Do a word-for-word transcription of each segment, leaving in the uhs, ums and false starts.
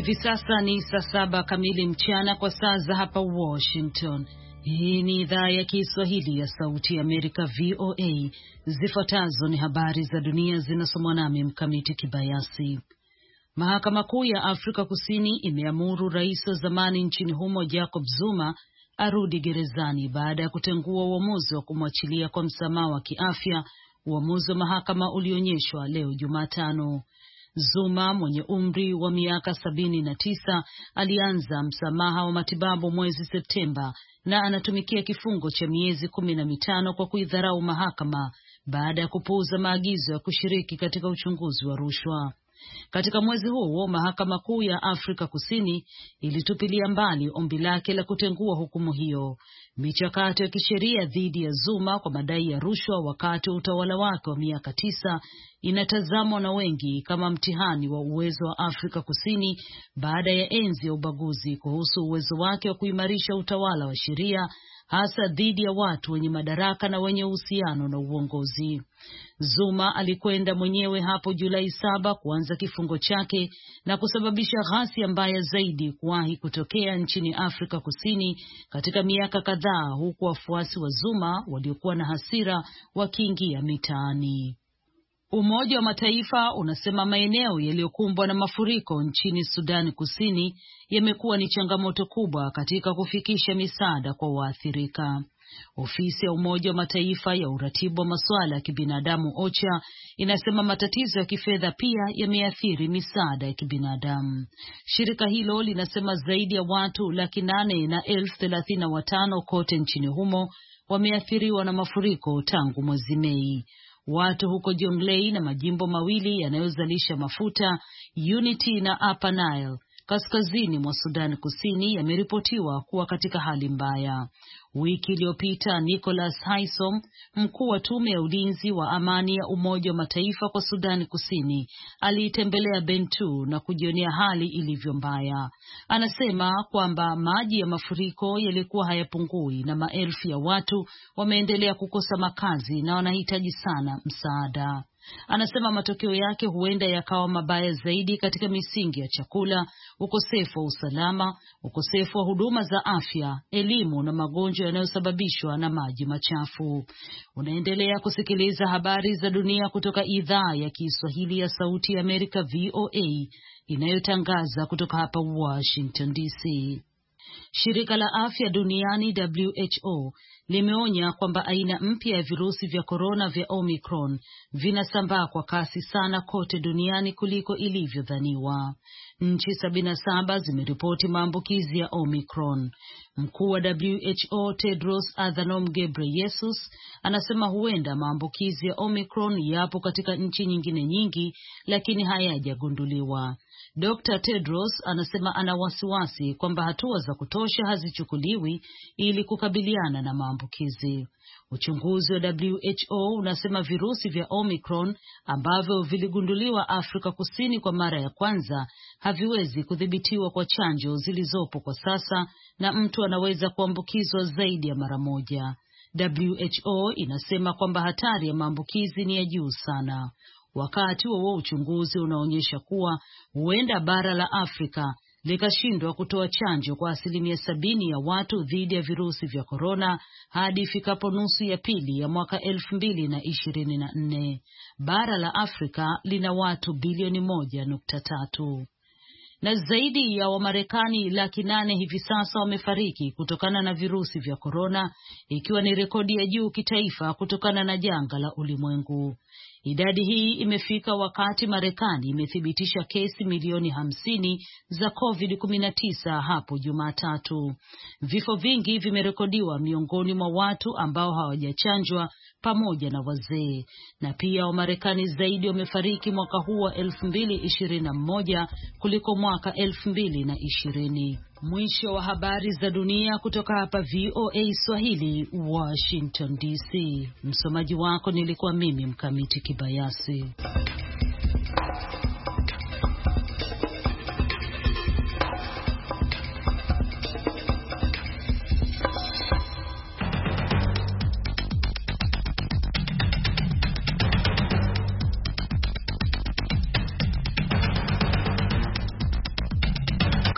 Hivi sasa ni saa saba kamili mchana kwa saa za hapa Washington. Hii ni idhaa ya Kiswahili ya Sauti ya Amerika V O A. Zifuatazo ni habari za dunia zinasomwa nami Mkamiti Kibayasi. Mahakama Kuu ya Afrika Kusini imeamuru rais wa zamani nchini humo Jacob Zuma arudi gerezani baada ya kutengua uamuzi wa kumwachilia kwa msamaha wa kiafya, uamuzi wa mahakama ulionyeshwa leo Jumatano. Zuma mwenye umri wa miaka sabini na tisa alianza msamaha wa matibabu mwezi Septemba na anatumikia kifungo cha miezi kumi na mitano kwa kuidharau mahakama baada ya kupuuza maagizo ya kushiriki katika uchunguzi wa rushwa. Katika mwezi huo, Mahakama Kuu ya Afrika Kusini ilitupilia mbali ombi lake la kutengua hukumu hiyo. Michakato ya kisheria dhidi ya Zuma kwa madai ya rushwa wakati wa utawala wake wa miaka tisa inatazamwa na wengi kama mtihani wa uwezo wa Afrika Kusini baada ya enzi ya ubaguzi kuhusu uwezo wake wa kuimarisha utawala wa sheria, hasa dhidi ya watu wenye madaraka na wenye uhusiano na uongozi. Zuma alikwenda mwenyewe hapo Julai saba kuanza kifungo chake na kusababisha ghasia mbaya zaidi kuwahi kutokea nchini Afrika Kusini katika miaka kadhaa, huku wafuasi wa Zuma waliokuwa na hasira wakiingia mitaani. Umoja wa Mataifa unasema maeneo yaliyokumbwa na mafuriko nchini Sudan Kusini yamekuwa ni changamoto kubwa katika kufikisha misaada kwa waathirika. Ofisi ya Umoja wa Mataifa ya uratibu wa masuala ya kibinadamu OCHA inasema matatizo ya kifedha pia yameathiri misaada ya kibinadamu. Shirika hilo linasema zaidi ya watu laki nane na elfu thelathini na watano kote nchini humo wameathiriwa na mafuriko tangu mwezi Mei. Watu huko Jonglei na majimbo mawili yanayozalisha mafuta, Unity na Upper Nile, kaskazini mwa Sudan Kusini, yameripotiwa kuwa katika hali mbaya. Wiki iliyopita, Nicholas Haysom, mkuu wa tume ya ulinzi wa amani ya Umoja wa Mataifa kwa Sudan Kusini, aliitembelea Bentiu na kujionea hali ilivyo mbaya. Anasema kwamba maji ya mafuriko yalikuwa hayapungui na maelfu ya watu wameendelea kukosa makazi na wanahitaji sana msaada. Anasema matokeo yake huenda yakawa mabaya zaidi katika misingi ya chakula, ukosefu wa usalama, ukosefu wa huduma za afya, elimu na magonjwa yanayosababishwa na maji machafu. Unaendelea kusikiliza habari za dunia kutoka idhaa ya Kiswahili ya Sauti ya Amerika V O A inayotangaza kutoka hapa Washington D C. Shirika la Afya Duniani W H O limeonya kwamba aina mpya ya virusi vya korona vya Omicron vinasambaa kwa kasi sana kote duniani kuliko ilivyodhaniwa. Nchi sabini na saba zimeripoti maambukizi ya Omicron. Mkuu wa W H O Tedros Adhanom Ghebreyesus anasema huenda maambukizi ya Omicron yapo katika nchi nyingine nyingi, lakini hayajagunduliwa. Doctor Tedros anasema ana wasiwasi kwamba hatua za kutosha hazichukuliwi ili kukabiliana na maambukizi. Uchunguzi wa W H O unasema virusi vya Omicron ambavyo viligunduliwa Afrika Kusini kwa mara ya kwanza haviwezi kudhibitiwa kwa chanjo zilizopo kwa sasa na mtu anaweza kuambukizwa zaidi ya mara moja. W H O inasema kwamba hatari ya maambukizi ni ya juu sana. Wakati huo uchunguzi unaonyesha kuwa huenda bara la Afrika likashindwa kutoa chanjo kwa asilimia sabini ya watu dhidi ya virusi vya korona hadi ifikapo nusu ya pili ya mwaka elfu mbili na ishirini na nne. Bara la Afrika lina watu bilioni moja nukta tatu. Na zaidi ya Wamarekani laki nane hivi sasa wamefariki kutokana na virusi vya korona, ikiwa ni rekodi ya juu kitaifa kutokana na janga la ulimwengu. Idadi hii imefika wakati Marekani imethibitisha kesi milioni hamsini za COVID kumi na tisa hapo Jumatatu. Vifo vingi vimerekodiwa miongoni mwa watu ambao hawajachanjwa pamoja na wazee. Na pia Wamarekani zaidi wamefariki mwaka huu wa elfu mbili ishirini na moja kuliko mwaka elfu mbili na ishirini. Mwisho wa habari za dunia kutoka hapa V O A Swahili, Washington D C. Msomaji wako nilikuwa mimi Mkamiti Kibayasi.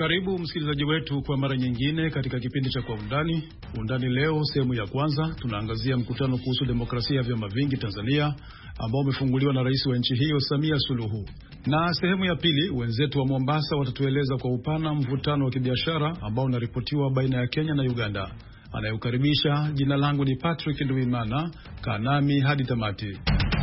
Karibu msikilizaji wetu kwa mara nyingine katika kipindi cha Kwa Undani. Undani leo sehemu ya kwanza tunaangazia mkutano kuhusu demokrasia ya vyama vingi Tanzania ambao umefunguliwa na rais wa nchi hiyo Samia Suluhu. Na sehemu ya pili wenzetu wa Mombasa watatueleza kwa upana mvutano wa kibiashara ambao unaripotiwa baina ya Kenya na Uganda. Anayeukaribisha, jina langu ni Patrick Nduwimana, kanami hadi tamati.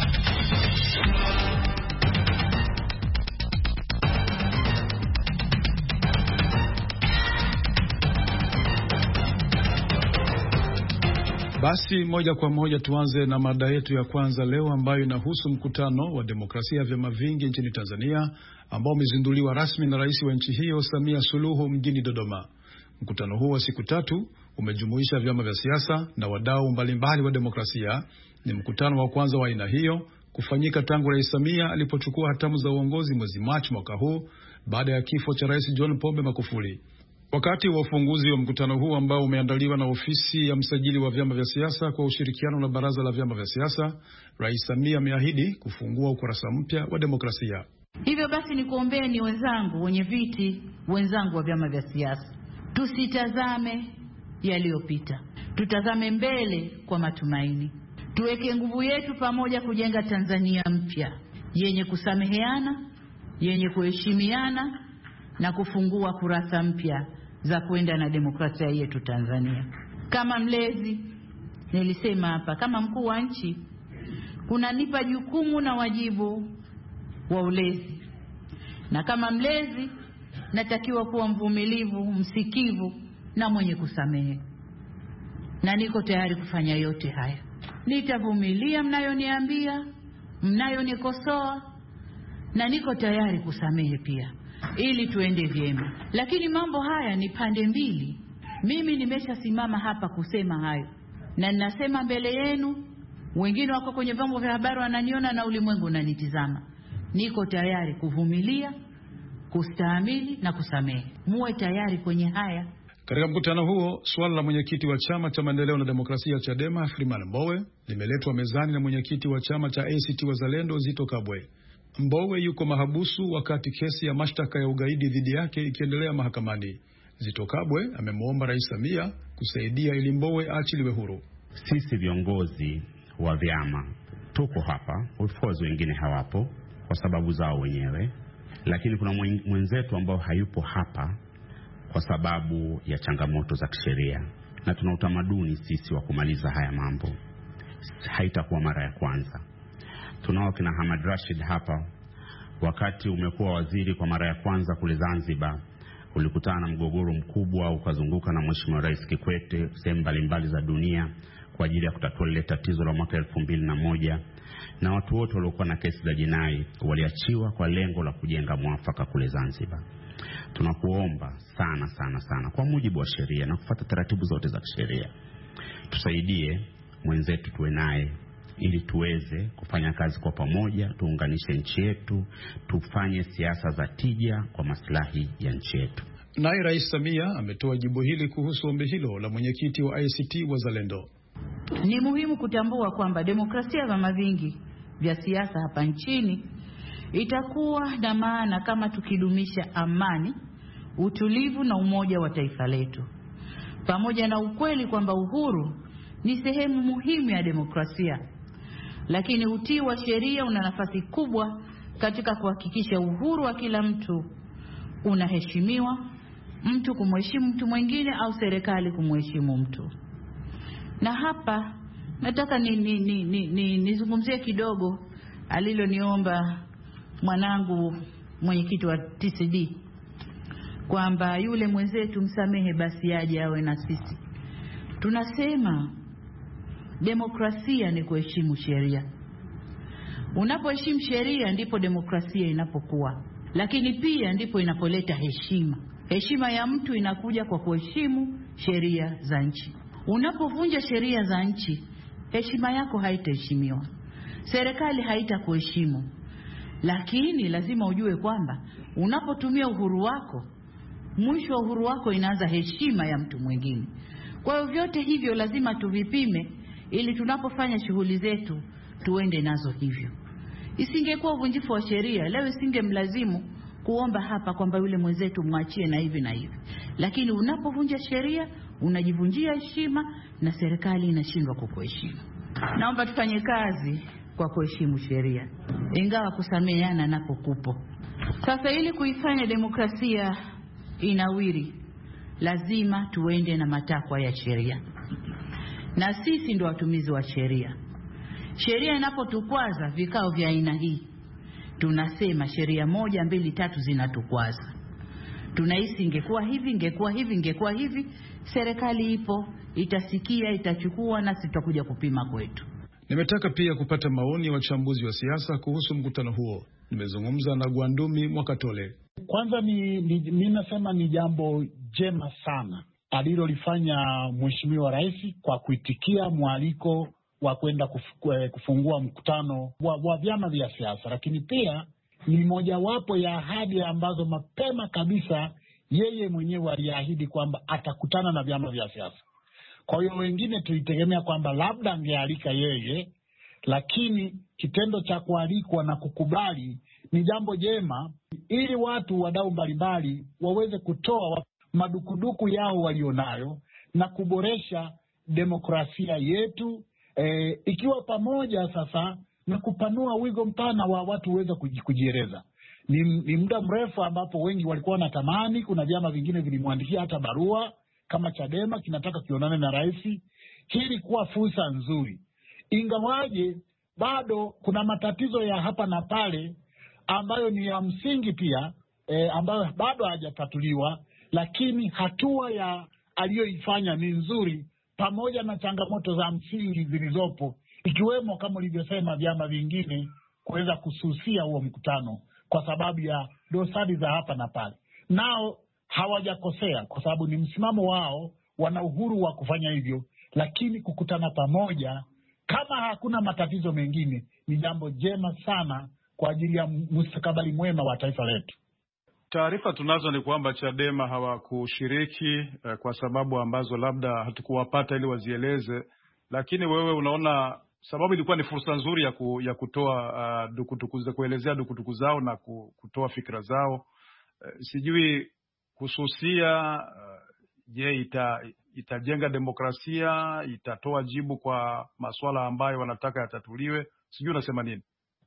Basi moja kwa moja tuanze na mada yetu ya kwanza leo ambayo inahusu mkutano wa demokrasia ya vyama vingi nchini Tanzania ambao umezinduliwa rasmi na rais wa nchi hiyo Samia Suluhu mjini Dodoma. Mkutano huo wa siku tatu umejumuisha vyama vya siasa na wadau mbalimbali wa demokrasia. Ni mkutano wa kwanza wa aina hiyo kufanyika tangu Rais Samia alipochukua hatamu za uongozi mwezi Machi mwaka huu baada ya kifo cha Rais John Pombe Magufuli. Wakati wa ufunguzi wa mkutano huu ambao umeandaliwa na ofisi ya msajili wa vyama vya siasa kwa ushirikiano na baraza la vyama vya siasa, Rais Samia ameahidi kufungua ukurasa mpya wa demokrasia. Hivyo basi nikuombeeni wenzangu wenye viti, wenzangu wa vyama vya siasa, tusitazame yaliyopita. Tutazame mbele kwa matumaini. Tuweke nguvu yetu pamoja kujenga Tanzania mpya yenye kusameheana, yenye kuheshimiana na kufungua kurasa mpya za kwenda na demokrasia yetu Tanzania. Kama mlezi, nilisema hapa, kama mkuu wa nchi, kunanipa jukumu na wajibu wa ulezi. Na kama mlezi, natakiwa kuwa mvumilivu, msikivu na mwenye kusamehe. Na niko tayari kufanya yote haya. Nitavumilia mnayoniambia, mnayonikosoa, na niko tayari kusamehe pia, ili tuende vyema. Lakini mambo haya ni pande mbili. Mimi nimeshasimama hapa kusema hayo, na ninasema mbele yenu. Wengine wako kwenye vyombo vya habari wananiona na ulimwengu unanitizama. Niko tayari kuvumilia, kustahimili na kusamehe. Muwe tayari kwenye haya. Katika mkutano huo, swala la mwenyekiti wa chama cha maendeleo na demokrasia Chadema Freeman Mbowe limeletwa mezani na mwenyekiti wa chama cha A C T Wazalendo Zitto Kabwe. Mbowe yuko mahabusu wakati kesi ya mashtaka ya ugaidi dhidi yake ikiendelea mahakamani. Zitto Kabwe amemwomba Rais Samia kusaidia ili Mbowe aachiliwe huru. Sisi viongozi wa vyama tuko hapa, of course wengine hawapo kwa sababu zao wenyewe, lakini kuna mwenzetu ambao hayupo hapa kwa sababu ya changamoto za kisheria, na tuna utamaduni sisi wa kumaliza haya mambo. Haitakuwa mara ya kwanza. Tunao kina Hamad Rashid hapa. Wakati umekuwa waziri kwa mara ya kwanza kule Zanzibar, ulikutana na mgogoro mkubwa, ukazunguka na Mheshimiwa Rais Kikwete sehemu mbalimbali za dunia kwa ajili ya kutatua lile tatizo la mwaka elfu mbili na moja, na watu wote waliokuwa na kesi za jinai waliachiwa kwa lengo la kujenga mwafaka kule Zanzibar. Tunakuomba sana sana sana kwa mujibu wa sheria na kufuata taratibu zote za sheria, tusaidie mwenzetu tuwe naye ili tuweze kufanya kazi kwa pamoja, tuunganishe nchi yetu, tufanye siasa za tija kwa maslahi ya nchi yetu. Naye Rais Samia ametoa jibu hili kuhusu ombi hilo la mwenyekiti wa A C T Wazalendo. Ni muhimu kutambua kwamba demokrasia ya vyama vingi vya siasa hapa nchini itakuwa na maana kama tukidumisha amani, utulivu na umoja wa taifa letu. Pamoja na ukweli kwamba uhuru ni sehemu muhimu ya demokrasia, lakini utii wa sheria una nafasi kubwa katika kuhakikisha uhuru wa kila mtu unaheshimiwa, mtu kumheshimu mtu mwingine au serikali kumheshimu mtu. Na hapa nataka ni ni ni ni, ni nizungumzie kidogo aliloniomba mwanangu mwenyekiti wa T C D kwamba yule mwenzetu msamehe basi aje awe na sisi. Tunasema demokrasia ni kuheshimu sheria. Unapoheshimu sheria ndipo demokrasia inapokuwa, lakini pia ndipo inapoleta heshima. Heshima ya mtu inakuja kwa kuheshimu sheria za nchi. Unapovunja sheria za nchi, heshima yako haitaheshimiwa, serikali haitakuheshimu. Lakini lazima ujue kwamba unapotumia uhuru wako, mwisho wa uhuru wako inaanza heshima ya mtu mwingine. Kwa hiyo vyote hivyo lazima tuvipime ili tunapofanya shughuli zetu tuende nazo hivyo. Isingekuwa uvunjifu wa sheria, leo isingemlazimu kuomba hapa kwamba yule mwenzetu mwachie na hivi na hivi, lakini unapovunja sheria unajivunjia heshima na serikali inashindwa kukuheshimu. Naomba tufanye kazi kwa kuheshimu sheria, ingawa kusameheana napo kupo. Sasa ili kuifanya demokrasia inawiri, lazima tuende na matakwa ya sheria, na sisi ndio watumizi wa sheria. Sheria inapotukwaza vikao vya aina hii, tunasema sheria moja mbili tatu zinatukwaza, tunahisi ingekuwa hivi ingekuwa hivi ingekuwa hivi. Serikali ipo, itasikia, itachukua, na sitakuja kupima kwetu. Nimetaka pia kupata maoni ya wachambuzi wa siasa kuhusu mkutano huo. Nimezungumza na Gwandumi Mwakatole. Kwanza ni, ni mimi nasema ni jambo jema sana alilolifanya Mheshimiwa Rais kwa kuitikia mwaliko wa kwenda kufungua mkutano wa, wa vyama vya siasa, lakini pia ni mojawapo ya ahadi ambazo mapema kabisa yeye mwenyewe aliahidi kwamba atakutana na vyama vya siasa. Kwa hiyo wengine tulitegemea kwamba labda angealika yeye, lakini kitendo cha kualikwa na kukubali ni jambo jema, ili watu wadau mbalimbali waweze kutoa madukuduku yao walionayo na kuboresha demokrasia yetu, e, ikiwa pamoja sasa na kupanua wigo mpana wa watu uweze kujieleza. Ni, ni muda mrefu ambapo wengi walikuwa wanatamani, kuna vyama vingine vilimwandikia hata barua kama Chadema kinataka kionane na rais. Hili kuwa fursa nzuri, ingawaje bado kuna matatizo ya hapa na pale ambayo ni ya msingi pia, e, ambayo bado hajatatuliwa, lakini hatua ya aliyoifanya ni nzuri, pamoja na changamoto za msingi zilizopo, ikiwemo kama ulivyosema vyama vingine kuweza kususia huo mkutano kwa sababu ya dosari za hapa na pale. Nao hawajakosea kwa sababu ni msimamo wao, wana uhuru wa kufanya hivyo, lakini kukutana pamoja kama hakuna matatizo mengine ni jambo jema sana kwa ajili ya mustakabali mwema wa taifa letu. Taarifa tunazo ni kwamba Chadema hawakushiriki eh, kwa sababu ambazo labda hatukuwapata ili wazieleze, lakini wewe unaona sababu ilikuwa ni fursa nzuri ya, ku, ya kutoa uh, dukuduku za kuelezea dukuduku zao na kutoa fikra zao. Uh, sijui kususia je, uh, ita, itajenga demokrasia, itatoa jibu kwa masuala ambayo wanataka yatatuliwe? Sijui unasema nini?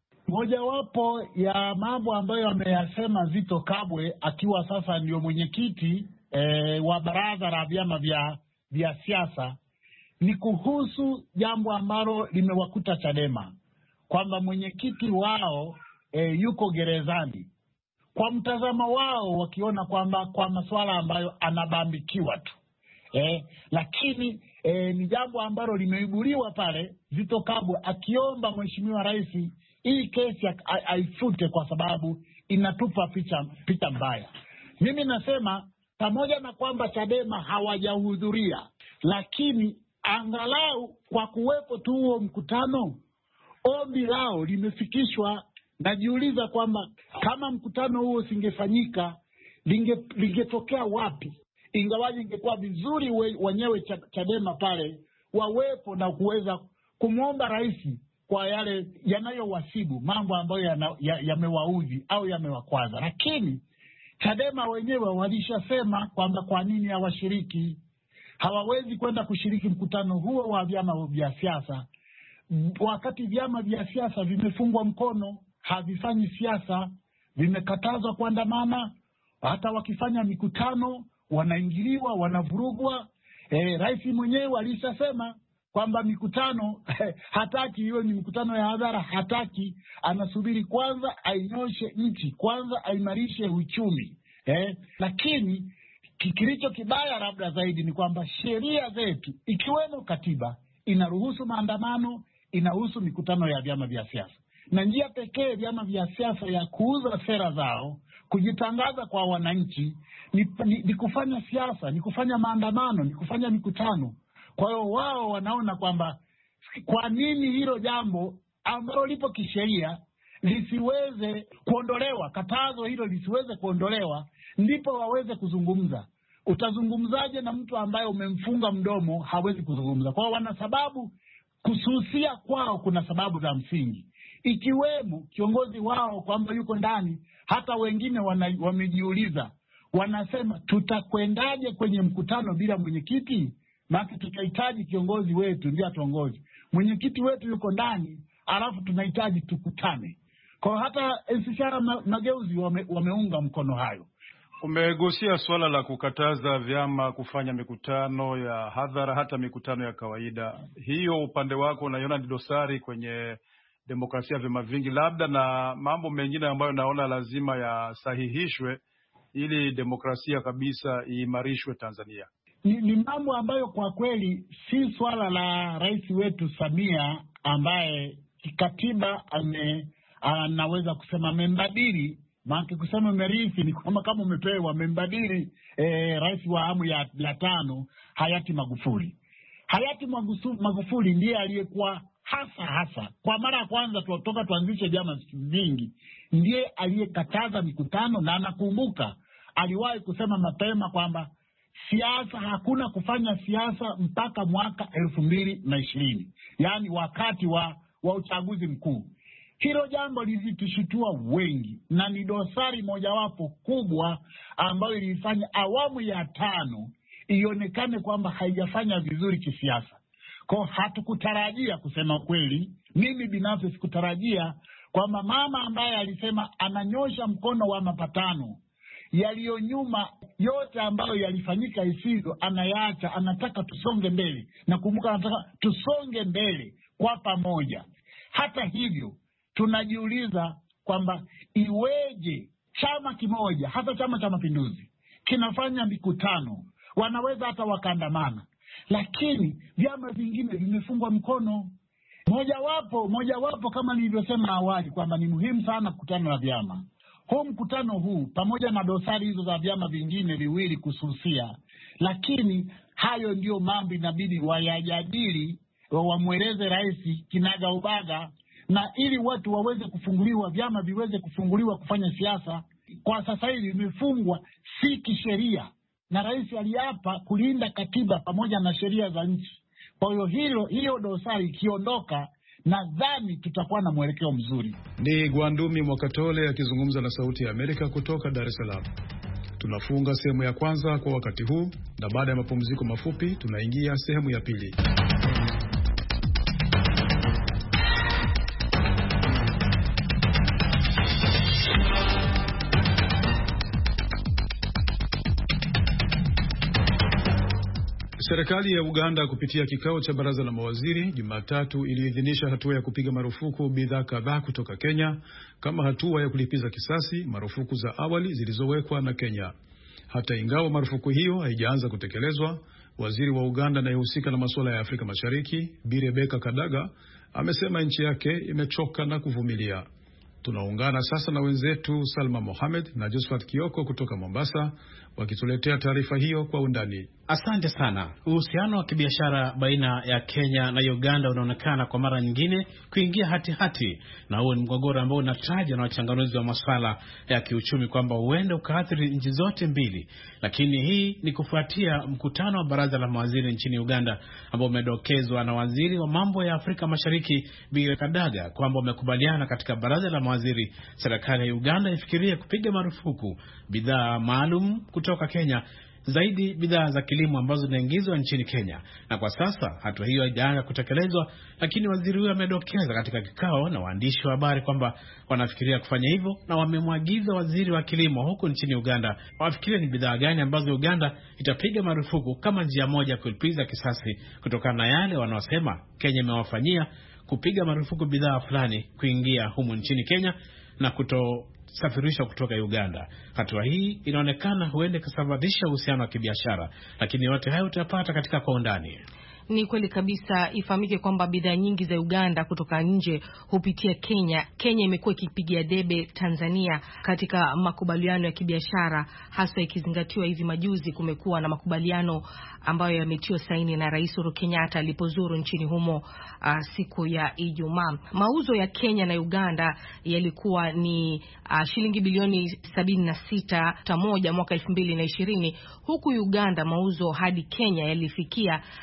Mojawapo ya mambo ambayo ameyasema Zitto Kabwe akiwa sasa ndio mwenyekiti e, wa baraza la vyama vya vya siasa ni kuhusu jambo ambalo limewakuta Chadema, kwamba mwenyekiti wao e, yuko gerezani. Kwa mtazamo wao wakiona kwamba kwa masuala ambayo anabambikiwa tu. E, lakini e, ni jambo ambalo limeibuliwa pale, Zitto Kabwe akiomba Mheshimiwa Rais hii kesi haifute kwa sababu inatupa picha picha mbaya. Mimi nasema pamoja na kwamba Chadema hawajahudhuria, lakini angalau kwa kuwepo tu huo mkutano, ombi lao limefikishwa. Najiuliza kwamba kama mkutano huo usingefanyika, linge lingetokea wapi? Ingawaje ingekuwa vizuri we, wenyewe Chadema pale wawepo na kuweza kumwomba rais kwa yale yanayowasibu, mambo ambayo yamewaudhi ya au yamewakwaza. Lakini Chadema wenyewe walishasema kwamba kwa nini hawashiriki. Hawawezi kwenda kushiriki mkutano huo wa vyama vya siasa wakati vyama vya siasa vimefungwa mkono, havifanyi siasa, vimekatazwa kuandamana. Hata wakifanya mikutano wanaingiliwa, wanavurugwa. E, rais mwenyewe alishasema kwamba mikutano hataki, hiyo ni mikutano ya hadhara hataki, anasubiri kwanza ainyoshe nchi, kwanza aimarishe uchumi. Eh, lakini kilicho kibaya labda zaidi ni kwamba sheria zetu ikiwemo katiba inaruhusu maandamano, inaruhusu mikutano ya vyama vya siasa. Na njia pekee vyama vya siasa ya kuuza sera zao, kujitangaza kwa wananchi ni, ni, ni kufanya siasa, ni kufanya maandamano, ni kufanya mikutano. Kwa hiyo wao wanaona kwamba kwa nini hilo jambo ambalo lipo kisheria lisiweze kuondolewa, katazo hilo lisiweze kuondolewa, ndipo waweze kuzungumza. Utazungumzaje na mtu ambaye umemfunga mdomo hawezi kuzungumza? Kwa hiyo wana sababu kususia kwao, kuna sababu za msingi. ikiwemo kiongozi wao kwamba yuko ndani. Hata wengine wana, wamejiuliza, wanasema tutakwendaje kwenye mkutano bila mwenyekiti? Maana tutahitaji kiongozi wetu ndiye atuongoze. Mwenyekiti wetu yuko ndani, alafu tunahitaji tukutane. Kwa hata N C C R Mageuzi wame, wameunga mkono hayo. Umegusia swala la kukataza vyama kufanya mikutano ya hadhara, hata mikutano ya kawaida. Hiyo upande wako unaiona ni dosari kwenye demokrasia ya vyama vingi, labda na mambo mengine ambayo naona lazima yasahihishwe ili demokrasia kabisa iimarishwe Tanzania? Ni, ni mambo ambayo kwa kweli si swala la rais wetu Samia ambaye kikatiba ame anaweza kusema amembadili. Maana kusema merithi ni kama kama umepewa amembadili eh, rais wa awamu ya, ya tano hayati Magufuli. Hayati Magufuli ndiye aliyekuwa hasa hasa kwa mara ya kwanza tutoka tuanzishe vyama vingi, ndiye aliyekataza mikutano, na anakumbuka aliwahi kusema mapema kwamba siasa, hakuna kufanya siasa mpaka mwaka elfu mbili na ishirini, yaani wakati wa, wa uchaguzi mkuu. Hilo jambo lilitushitua wengi na ni dosari mojawapo kubwa ambayo ilifanya awamu ya tano ionekane kwamba haijafanya vizuri kisiasa. Kwa hatukutarajia, kusema kweli, mimi binafsi sikutarajia kwamba mama ambaye alisema ananyosha mkono wa mapatano, yaliyo nyuma yote ambayo yalifanyika isivyo anayaacha, anataka tusonge mbele. Na kumbuka, anataka tusonge mbele kwa pamoja. Hata hivyo tunajiuliza kwamba iweje chama kimoja, hata Chama cha Mapinduzi, kinafanya mikutano, wanaweza hata wakaandamana, lakini vyama vingine vimefungwa mkono. Mojawapo mojawapo kama nilivyosema awali kwamba ni muhimu sana kukutana na vyama. Huu mkutano huu pamoja na dosari hizo za vyama vingine viwili kususia, lakini hayo ndio mambo inabidi wayajadili, wamweleze rais kinaga ubaga, na ili watu waweze kufunguliwa, vyama viweze kufunguliwa kufanya siasa. Kwa sasa hivi vimefungwa si kisheria, na rais aliapa kulinda katiba pamoja na sheria za nchi. Kwa hiyo hilo hiyo dosari ikiondoka, nadhani tutakuwa na mwelekeo mzuri. Ni Gwandumi Mwakatole akizungumza na Sauti ya Amerika kutoka Dar es Salaam. Tunafunga sehemu ya kwanza kwa wakati huu, na baada ya mapumziko mafupi tunaingia sehemu ya pili. Serikali ya Uganda kupitia kikao cha baraza la mawaziri Jumatatu iliidhinisha hatua ya kupiga marufuku bidhaa kadhaa kutoka Kenya kama hatua ya kulipiza kisasi marufuku za awali zilizowekwa na Kenya. Hata ingawa marufuku hiyo haijaanza kutekelezwa, waziri wa Uganda anayehusika na masuala ya Afrika Mashariki, Bi Rebecca Kadaga, amesema nchi yake imechoka na kuvumilia. Tunaungana sasa na wenzetu Salma Mohamed na Josephat Kioko kutoka Mombasa wakituletea taarifa hiyo kwa undani. Asante sana. Uhusiano wa kibiashara baina ya Kenya na Uganda unaonekana kwa mara nyingine kuingia hati hati, na huo ni mgogoro ambao unatajwa na wachanganuzi wa masuala ya kiuchumi kwamba huenda ukaathiri nchi zote mbili. Lakini hii ni kufuatia mkutano wa baraza la mawaziri nchini Uganda ambao umedokezwa na waziri wa mambo ya Afrika Mashariki Bi Kadaga kwamba wamekubaliana katika baraza la mawaziri serikali ya Uganda ifikirie kupiga marufuku bidhaa maalum kutoka Kenya, zaidi bidhaa za kilimo ambazo zinaingizwa nchini Kenya. Na kwa sasa hatua hiyo haijaanza kutekelezwa, lakini waziri huyo amedokeza katika kikao na waandishi wa habari kwamba wanafikiria kufanya hivyo, na wamemwagiza waziri wa kilimo huko nchini Uganda wafikirie ni bidhaa gani ambazo Uganda itapiga marufuku kama njia moja kulipiza kisasi kutokana na yale wanaosema Kenya imewafanyia, kupiga marufuku bidhaa fulani kuingia humu nchini Kenya na kuto safirisha kutoka Uganda. Hatua hii inaonekana huenda kusababisha uhusiano wa kibiashara, lakini yote hayo utapata katika kwa undani. Ni kweli kabisa. Ifahamike kwamba bidhaa nyingi za Uganda kutoka nje hupitia Kenya. Kenya imekuwa ikipigia debe Tanzania katika makubaliano ya kibiashara, hasa ikizingatiwa hivi majuzi kumekuwa na makubaliano ambayo yametiwa saini na Rais Uhuru Kenyatta alipozuru nchini humo uh, siku ya Ijumaa. Mauzo ya Kenya na Uganda yalikuwa ni uh, shilingi bilioni sabini na sita nukta moja mwaka elfu mbili na ishirini, huku Uganda mauzo hadi Kenya yalifikia uh,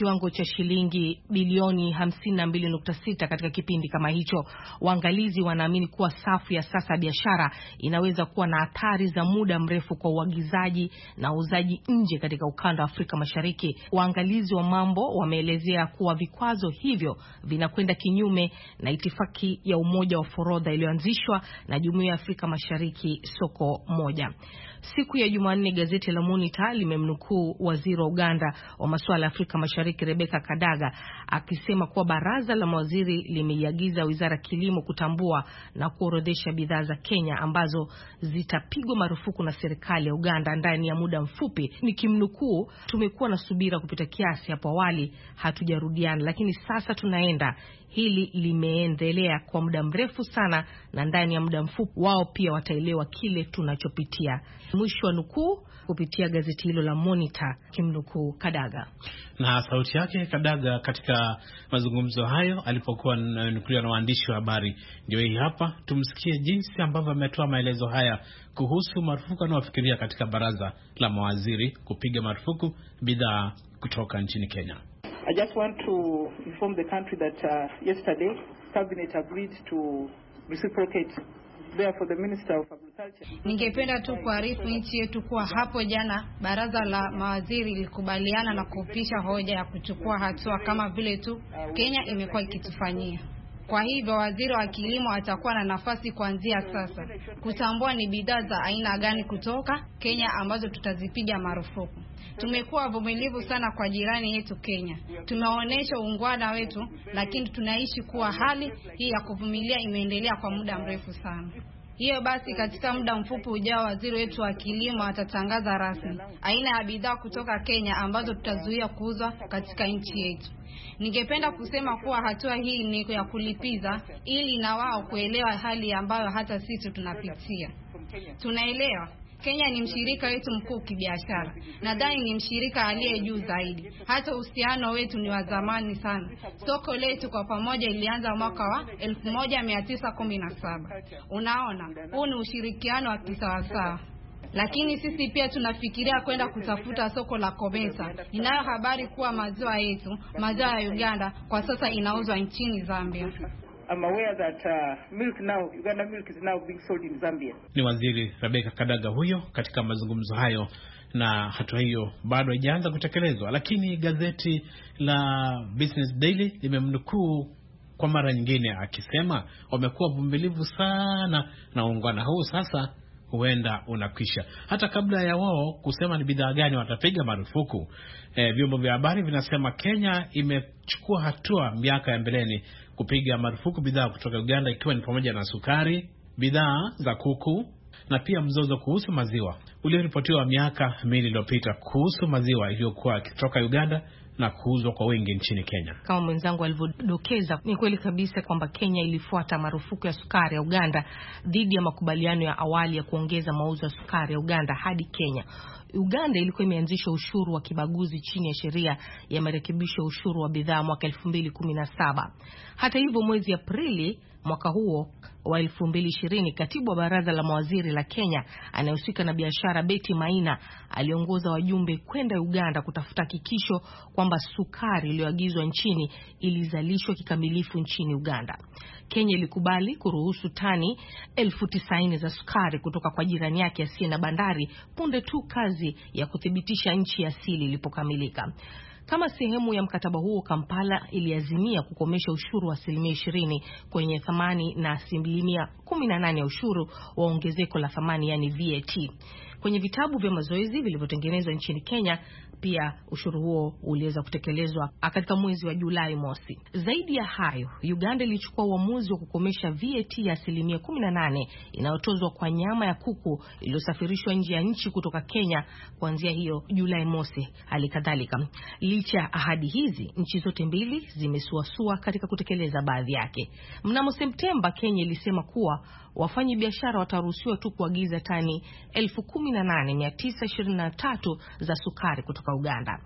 kiwango cha shilingi bilioni hamsini na mbili nukta sita katika kipindi kama hicho. Waangalizi wanaamini kuwa safu ya sasa biashara inaweza kuwa na athari za muda mrefu kwa uagizaji na uuzaji nje katika ukanda wa Afrika Mashariki. Waangalizi wa mambo wameelezea kuwa vikwazo hivyo vinakwenda kinyume na itifaki ya Umoja wa Forodha iliyoanzishwa na Jumuiya ya Afrika Mashariki, soko moja. Siku ya Jumanne, gazeti la Monitor limemnukuu waziri wa Uganda wa masuala ya Afrika Mashariki Rebecca Kadaga akisema kuwa baraza la mawaziri limeiagiza Wizara ya Kilimo kutambua na kuorodhesha bidhaa za Kenya ambazo zitapigwa marufuku na serikali ya Uganda ndani ya muda mfupi. Nikimnukuu, tumekuwa na subira kupita kiasi hapo awali, hatujarudiana, lakini sasa tunaenda. Hili limeendelea kwa muda mrefu sana na ndani ya muda mfupi wao pia wataelewa kile tunachopitia. Mwisho wa nukuu kupitia gazeti hilo la Monitor, kimnukuu Kadaga. Na sauti yake Kadaga katika mazungumzo hayo alipokuwa ananukuliwa na waandishi wa habari ndio hii hapa. Tumsikie jinsi ambavyo ametoa maelezo haya kuhusu marufuku anayofikiria katika baraza la mawaziri kupiga marufuku bidhaa kutoka nchini Kenya. I just want to inform the country that uh, yesterday cabinet agreed to reciprocate. Therefore the Minister of Agriculture. Ningependa tu kuarifu nchi yetu kuwa hapo jana baraza la mawaziri lilikubaliana na kupisha hoja ya kuchukua hatua kama vile tu Kenya imekuwa ikitufanyia. Kwa hivyo waziri wa kilimo atakuwa na nafasi kuanzia sasa kutambua ni bidhaa za aina gani kutoka Kenya ambazo tutazipiga marufuku. Tumekuwa wavumilivu sana kwa jirani yetu Kenya. Tumeonyesha uungwana wetu, lakini tunaishi kuwa hali hii ya kuvumilia imeendelea kwa muda mrefu sana. Hiyo basi, katika muda mfupi ujao waziri wetu wa kilimo atatangaza rasmi aina ya bidhaa kutoka Kenya ambazo tutazuia kuuzwa katika nchi yetu. Ningependa kusema kuwa hatua hii ni ya kulipiza ili na wao kuelewa hali ambayo hata sisi tunapitia. Tunaelewa Kenya ni mshirika wetu mkuu kibiashara. Nadhani ni mshirika aliye juu zaidi. Hata uhusiano wetu ni wa zamani sana. Soko letu kwa pamoja ilianza mwaka wa elfu moja mia tisa kumi na saba. Unaona, huu ni ushirikiano wa kisawasawa. Lakini sisi pia tunafikiria kwenda kutafuta soko la Komesa. Ninayo habari kuwa maziwa yetu, maziwa ya Uganda, kwa sasa inauzwa nchini Zambia. I'm aware that uh, milk now, Uganda milk is now being sold in Zambia. Ni waziri Rebecca Kadaga huyo katika mazungumzo hayo, na hatua hiyo bado haijaanza kutekelezwa, lakini gazeti la Business Daily limemnukuu kwa mara nyingine akisema wamekuwa vumilivu sana na uungwana huu sasa huenda unakwisha. Hata kabla ya wao kusema ni bidhaa gani watapiga marufuku, e, vyombo vya habari vinasema Kenya imechukua hatua miaka ya mbeleni kupiga marufuku bidhaa kutoka Uganda, ikiwa ni pamoja na sukari, bidhaa za kuku na pia mzozo kuhusu maziwa ulioripotiwa miaka miwili iliyopita kuhusu maziwa iliyokuwa kutoka Uganda na kuuzwa kwa wingi nchini Kenya. Kama mwenzangu alivyodokeza, ni kweli kabisa kwamba Kenya ilifuata marufuku ya sukari ya Uganda dhidi ya makubaliano ya awali ya kuongeza mauzo ya sukari ya Uganda hadi Kenya. Uganda ilikuwa imeanzisha ushuru wa kibaguzi chini ya sheria ya marekebisho ya ushuru wa bidhaa mwaka elfu mbili kumi na saba. Hata hivyo, mwezi Aprili mwaka huo wa elfu mbili ishirini, katibu wa baraza la mawaziri la Kenya anayehusika na biashara Betty Maina aliongoza wajumbe kwenda Uganda kutafuta hakikisho kwamba sukari iliyoagizwa nchini ilizalishwa kikamilifu nchini Uganda. Kenya ilikubali kuruhusu tani elfu tisaini za sukari kutoka kwa jirani yake asiye na bandari punde tu kazi ya kuthibitisha nchi asili ilipokamilika. Kama sehemu ya mkataba huo, Kampala iliazimia kukomesha ushuru wa asilimia ishirini kwenye thamani na asilimia kumi na nane ya ushuru wa ongezeko la thamani, yani V A T. Kwenye vitabu vya mazoezi vilivyotengenezwa nchini Kenya, pia ushuru huo uliweza kutekelezwa katika mwezi wa Julai mosi. Zaidi ya hayo, Uganda ilichukua uamuzi wa kukomesha V A T ya asilimia kumi na nane inayotozwa kwa nyama ya kuku iliyosafirishwa nje ya nchi kutoka Kenya kuanzia hiyo Julai mosi. Halikadhalika, licha ya ahadi hizi, nchi zote mbili zimesuasua katika kutekeleza baadhi yake. Mnamo Septemba, Kenya ilisema kuwa wafanyi biashara wataruhusiwa tu kuagiza tani elfu kumi na nane mia tisa ishirini na tatu za sukari kutoka Uganda.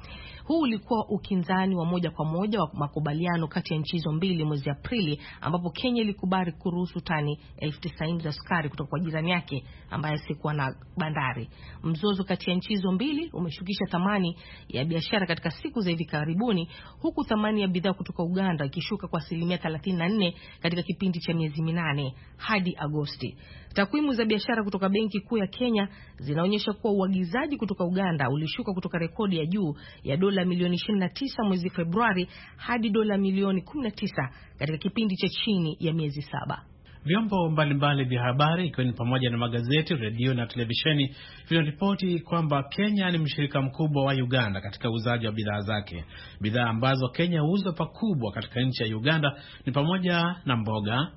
Huu ulikuwa ukinzani wa moja kwa moja wa makubaliano kati ya nchi hizo mbili mwezi Aprili, ambapo Kenya ilikubali kuruhusu tani elfu tisini za sukari kutoka kwa jirani yake ambaye sikuwa na bandari. Mzozo kati ya nchi hizo mbili umeshukisha thamani ya biashara katika siku za hivi karibuni, huku thamani ya bidhaa kutoka Uganda ikishuka kwa asilimia thelathini na nne katika kipindi cha miezi minane hadi Agosti. Takwimu za biashara kutoka Benki Kuu ya Kenya zinaonyesha kuwa uagizaji kutoka Uganda ulishuka kutoka rekodi ya juu ya dola milioni ishirini na tisa mwezi Februari hadi dola milioni kumi na tisa katika kipindi cha chini ya miezi saba. Vyombo mbalimbali vya habari ikiwa ni pamoja na magazeti, redio na televisheni vinaripoti kwamba Kenya ni mshirika mkubwa wa Uganda katika uuzaji wa bidhaa zake. Bidhaa ambazo Kenya huuza pakubwa katika nchi ya Uganda ni pamoja na mboga,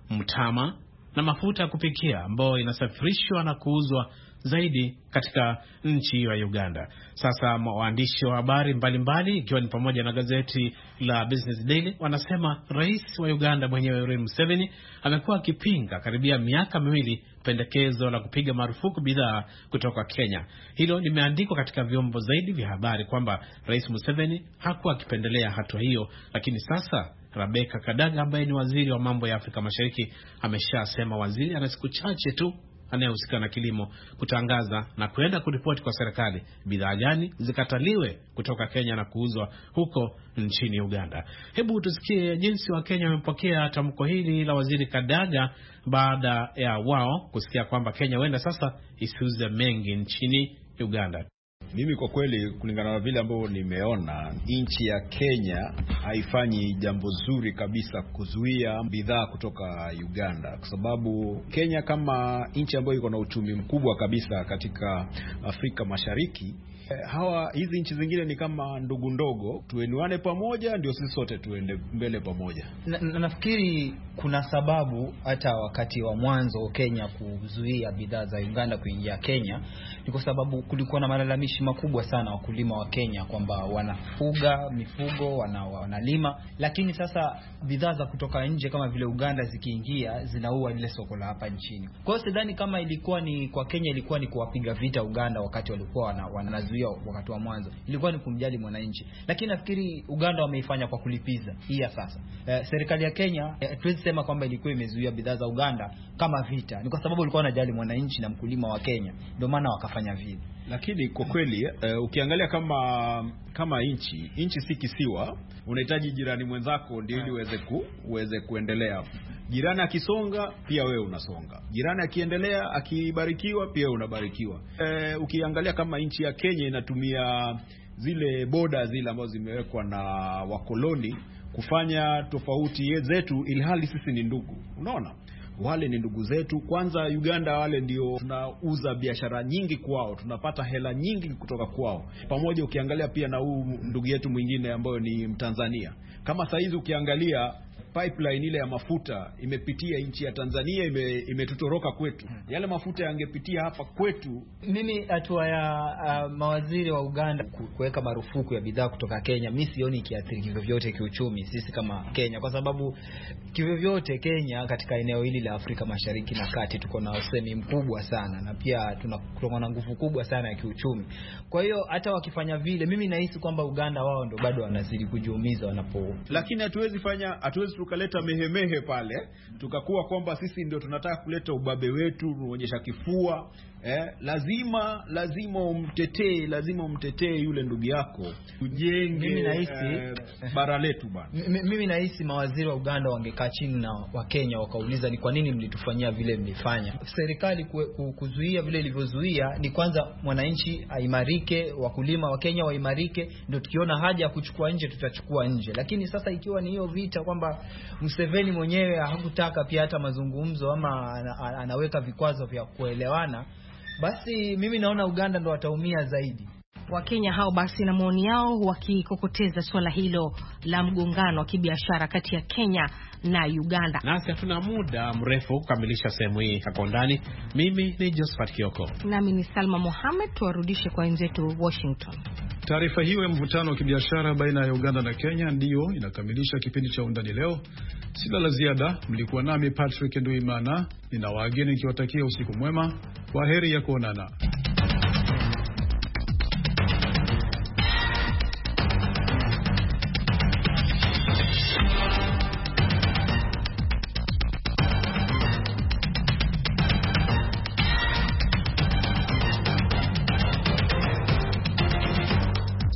mtama na mafuta ya kupikia ambayo inasafirishwa na kuuzwa zaidi katika nchi ya Uganda. Sasa waandishi wa habari mbalimbali ikiwa ni pamoja na gazeti la Business Daily wanasema rais wa Uganda mwenyewe Yoweri Museveni amekuwa akipinga karibia miaka miwili pendekezo la kupiga marufuku bidhaa kutoka Kenya. Hilo limeandikwa katika vyombo zaidi vya habari kwamba rais Museveni hakuwa akipendelea hatua hiyo, lakini sasa Rebecca Kadaga ambaye ni waziri wa mambo ya Afrika Mashariki ameshasema waziri ana siku chache tu anayehusika na kilimo kutangaza na kwenda kuripoti kwa serikali bidhaa gani zikataliwe kutoka Kenya na kuuzwa huko nchini Uganda. Hebu tusikie jinsi wa Kenya wamepokea tamko hili la waziri Kadaga baada ya wao kusikia kwamba Kenya huenda sasa isiuze mengi nchini Uganda. Mimi kwa kweli kulingana na vile ambavyo nimeona, nchi ya Kenya haifanyi jambo zuri kabisa kuzuia bidhaa kutoka Uganda, kwa sababu Kenya kama nchi ambayo iko na uchumi mkubwa kabisa katika Afrika Mashariki, hawa hizi nchi zingine ni kama ndugu ndogo, tuenuane pamoja ndio sisi sote tuende mbele pamoja. Na, na nafikiri kuna sababu hata wakati wa mwanzo Kenya kuzuia bidhaa za Uganda kuingia Kenya ni kwa sababu kulikuwa na malalamishi makubwa sana wakulima wa Kenya kwamba wanafuga mifugo, wana, wanalima, lakini sasa bidhaa za kutoka nje kama vile Uganda zikiingia zinaua ile soko la hapa nchini. Kwa hiyo sidhani kama ilikuwa ni kwa Kenya ilikuwa ni kuwapiga vita Uganda wakati walikuwa wana, wanazuia wakati wa mwanzo, ilikuwa ni kumjali mwananchi. Lakini nafikiri Uganda wameifanya kwa kulipiza hii ya sasa. Eh, serikali ya Kenya eh, tuwezi sema kwamba ilikuwa imezuia bidhaa za Uganda kama vita. Ni kwa sababu walikuwa wanajali mwananchi na mkulima wa Kenya, ndio maana wakafanya vile. Lakini kwa kweli uh, ukiangalia kama kama nchi, nchi si kisiwa, unahitaji jirani mwenzako ndio ili uweze ku, uweze kuendelea. Jirani akisonga pia wewe unasonga. Jirani akiendelea, akibarikiwa pia unabarikiwa. E, ukiangalia kama nchi ya Kenya inatumia zile boda zile ambazo zimewekwa na wakoloni kufanya tofauti zetu, ilhali sisi ni ndugu. Unaona? Wale ni ndugu zetu. Kwanza Uganda wale ndio tunauza biashara nyingi kwao, tunapata hela nyingi kutoka kwao. Pamoja ukiangalia pia na huu ndugu yetu mwingine ambayo ni Mtanzania. Kama saizi ukiangalia pipeline ile ya mafuta imepitia nchi ya Tanzania, ime, imetutoroka kwetu. Yale mafuta yangepitia hapa kwetu. Mimi hatua ya uh, mawaziri wa Uganda kuweka marufuku ya bidhaa kutoka Kenya, mimi sioni kiathiri vyovyote kiuchumi sisi kama Kenya, kwa sababu kivyovyote Kenya katika eneo hili la Afrika Mashariki na Kati tuko na usemi mkubwa sana, na pia tuna na nguvu kubwa sana ya kiuchumi. Kwa hiyo hata wakifanya vile, mimi nahisi kwamba Uganda wao ndo bado wanazidi kujiumiza wanapo. Lakini hatuwezi fanya hatuwezi tukaleta mehemehe pale tukakuwa kwamba sisi ndio tunataka kuleta ubabe wetu, tuonyesha kifua. Eh, lazima lazima umtetee, lazima umtetee yule ndugu yako, ujenge mimi nahisi eh, bara letu bana. Mimi nahisi mawaziri wa Uganda wangekaa chini na wa Kenya wakauliza ni kwa nini mlitufanyia vile mlifanya. Serikali kuzuia vile ilivyozuia ni kwanza mwananchi aimarike, wakulima wa Kenya waimarike, ndio tukiona haja ya kuchukua nje tutachukua nje. Lakini sasa ikiwa ni hiyo vita kwamba Museveni mwenyewe hakutaka pia hata mazungumzo ama anaweka vikwazo vya kuelewana, basi mimi naona Uganda ndo wataumia zaidi. Wakenya hao basi na maoni yao wakikokoteza swala hilo la mgongano wa kibiashara kati ya Kenya na Uganda. Nasi hatuna muda mrefu kukamilisha sehemu hii hapo ndani. Mimi ni Josephat Kioko. Nami ni Salma Mohamed. Tuwarudishe kwa wenzetu Washington. Taarifa hiyo ya mvutano wa kibiashara baina ya Uganda na Kenya ndiyo inakamilisha kipindi cha Undani leo. Sina la ziada. Mlikuwa nami Patrick Nduimana. Ninawaageni nikiwatakia usiku mwema. Kwaheri ya kuonana.